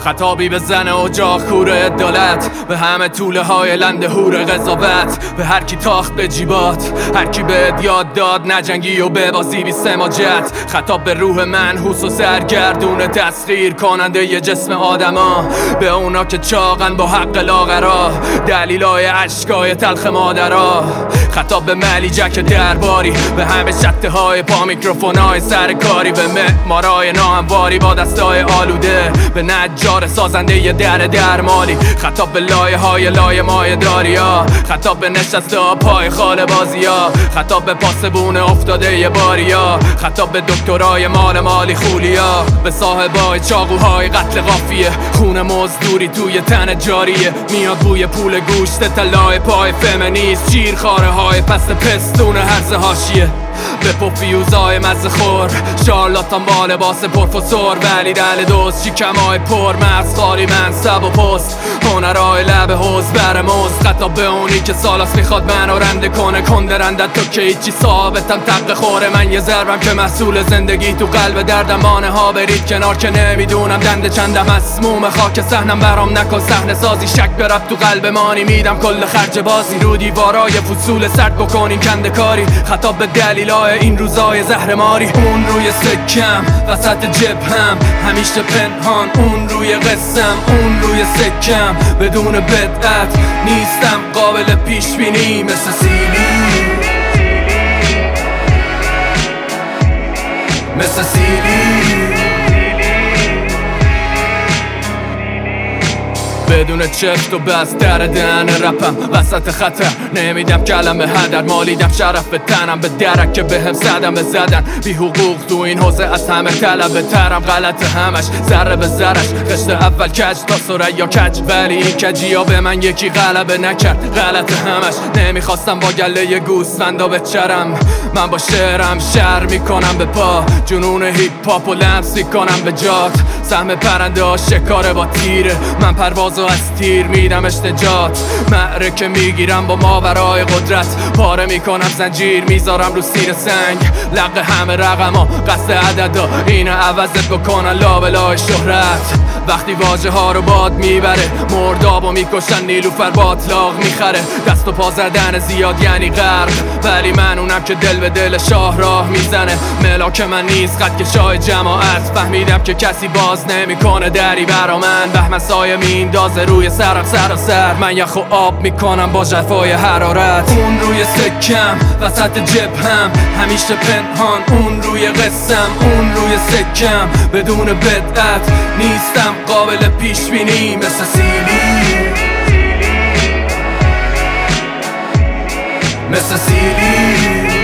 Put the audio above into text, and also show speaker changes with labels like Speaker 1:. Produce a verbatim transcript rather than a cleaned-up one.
Speaker 1: خطابی به زن اجاق کور عدالت، به همه طوله های لنده هور قضاوت، به هر کی تاخت به جیبات، هر کی بهت یاد داد نجنگی و ببازی بی سماجت. خطاب به روح منحوس و سرگردون تسخیر کننده ی جسم آدما، به اونا که چاقن با حق لاغرا، دلیلای عشقای تلخ مادرها. خطاب به ملیجک درباری، به همه شته های پا میکروفونای سرکاری، به معمارای ناهمواری با دستای آلوده، به نجار سازنده ی در درمالی. خطاب به لایه های لایه مایه داریا، خطاب به نشسته ها پای خال بازیا، خطاب به پاسبون افتاده ی باریا، خطاب به دکترای مال مالی خولیا، به صاحبای چاقوهای قتل قافیه، خون مزدوری توی تن جاریه، میاد بوی پول گوشت طلای پای فمینیست، شیرخواره های پست پستون هرز هاشیه، به پوفیوزای مزه خور، شارلاتان با لباس پروفسور، ولی دل دوست شکمای پر مغز خالی منصب و پست، هنرهای لب حوز بر مزد. خطاب به اونی که سالاس میخواد منو رنده کنه، کنده رندت تو که هیچی ثابتم تقه خوره، من یه ضربم که محصول زندگی تو قلب دردم، مانه ها برید کنار که نمیدونم دنده چندم، مسموم خاک سحنم برام نکن صحنه سازی، شک برب تو قلب مانی میدم کل خرج بازی، رو دیوارای فصول سرد بکنین کنده کاری. خطاب به دلیلای این روزای زهرماری، اون روی سکم وسط جبهم همیشه پنهان، اون روی قسم اون روی سکم، بدون بدعت نیستم قابل پیش بینی، مثل سیلی مثل سیلی بدون چفت و بس در دهن رپم وسط خطر، نمیدم کلمه هدر، مالیدم شرف به تنم، به درک که به هم زدم به زدن، بی حقوق تو این حوزه از همه طلب ترم، غلط همش ذره به ذرش، قشت اول کج تا سریا کج، ولی این کجی ها به من یکی غلبه نکرد، غلط همش. نمیخواستم با گله گوسفندا بچرم، من با شعرم شعر میکنم به پا، جنون هیپ هاپ و لمس میکنم به جات، سهم پرنده ها شکاره با تیره، من پرواز از تیر میدم اشتجات، معرکه میگیرم با ماورای قدرت، پاره میکنم زنجیر میذارم رو سیر سنگ، لق همه رقم ها قصد عددا، اینه عوضت بکنن لابلای شهرت، وقتی واژه ها رو باد میبره، مردابو میکشن نیلوفر باطلاق میخره، دست و پا زدن زیاد یعنی غرق، ولی من اونم که دل به دل شاه راه میزنه، ملاک من نیست قد که شاه جماعت، فهمیدم که کسی باز نمیکنه دری برا من، بهمن سایه میندازه روی سرم سراسر، من یخ و آب میکنم با جفای حرارت، اون روی سکم وسط جبهم همیشه پنهان، اون روی قسم اون روی سکم، بدون بدعت نیستم قابل پیش بینی، مثل سیلی مثل سیلی